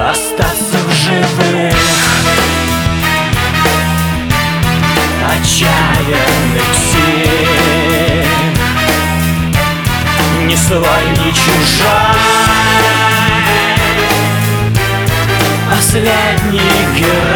остаться в живых отчаянных сил. Не свой, не чужой, последний герой.